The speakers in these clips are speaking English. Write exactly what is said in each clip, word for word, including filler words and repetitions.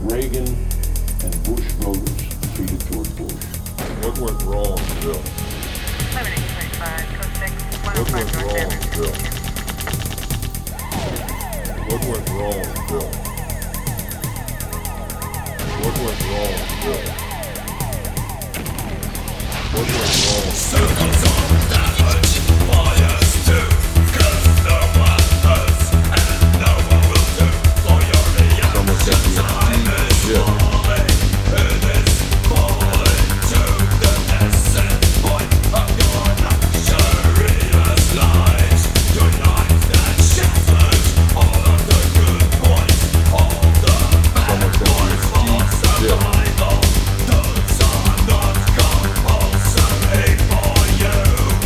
Reagan and Bush voters defeated George Bush. What went wrong, Bill? eleven eight twenty-five, code six, one oh What five went North wrong, Avenue. Bill? What went wrong, Bill? What went wrong, Bill? What went wrong? Circles of damage, bias too, 'cause no one hurts and no one will do. Loyalty and Someone said we time have is yeah. falling. It is falling to the descent point of your luxurious lives. Your life that shatters all of the good points, all the bad points for survival. Those are not compulsory for you.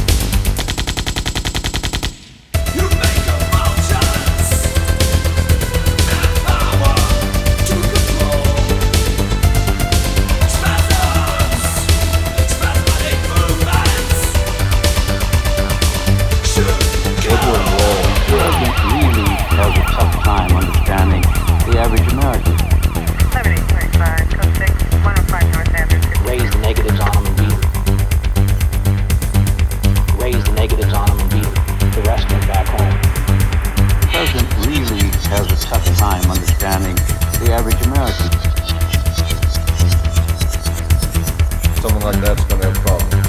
You make emotions and power to control. Spasms, spasmodic movements. Should What went wrong, Bill? President really has a tough time understanding the average American. eleven eight twenty-five, code six, one oh five North Avenue. Raise the negatives on them and beat them. Raise the negatives on them and beat them. The rest went back home. The president really has a tough time understanding the average American. Someone like that's gonna have problems.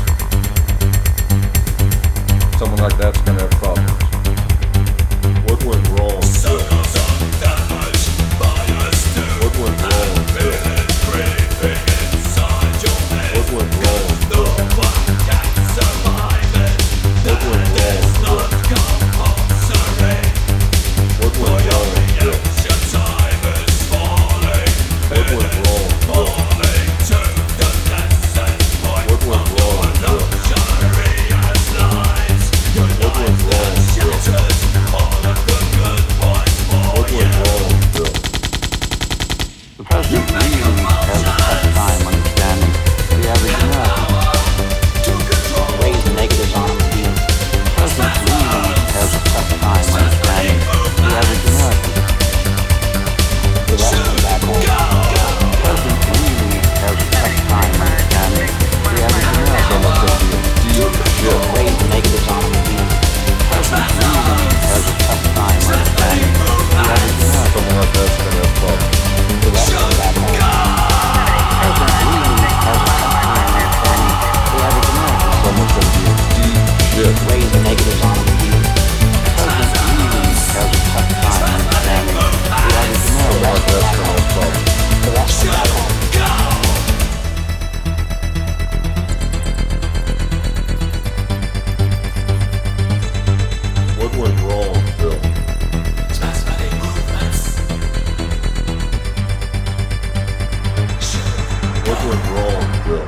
Someone like that's gonna have problems. What went wrong, Bill? circles of damage, bias too. What went wrong, Bill? Creeping inside your head. What went wrong, No Bill? one can survive it. What went wrong, Bill? Not compulsory. What went wrong, Bill? Your time is falling. What went wrong, Bill? Falling to the descent point. What went wrong, Bill? Luxurious lives. Your What went life wrong, that Bill? shatters all of the good points for What you. went wrong, Bill? The president really has a tough time understanding the average American. To control. Raise the negatives on them and beat them. The president really has a tough time understanding the average American. The rest went back home. The president really has a tough time understanding the average American. Someone said we have deep shit. Raise the negatives on them and beat them. The president really has a tough time understanding the average American. Someone like that's gonna have problems. The rest went back home. The president really has a tough time understanding the average American. Someone said we have deep shit. Raise the negatives on them and beat them. The president really has a tough time understanding the average Someone American. like that's gonna have problems. The rest went back home. What went wrong, Bill? Spasmodic movements. What went wrong, Bill?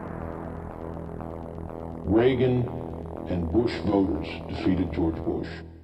Reagan and Bush voters defeated George Bush.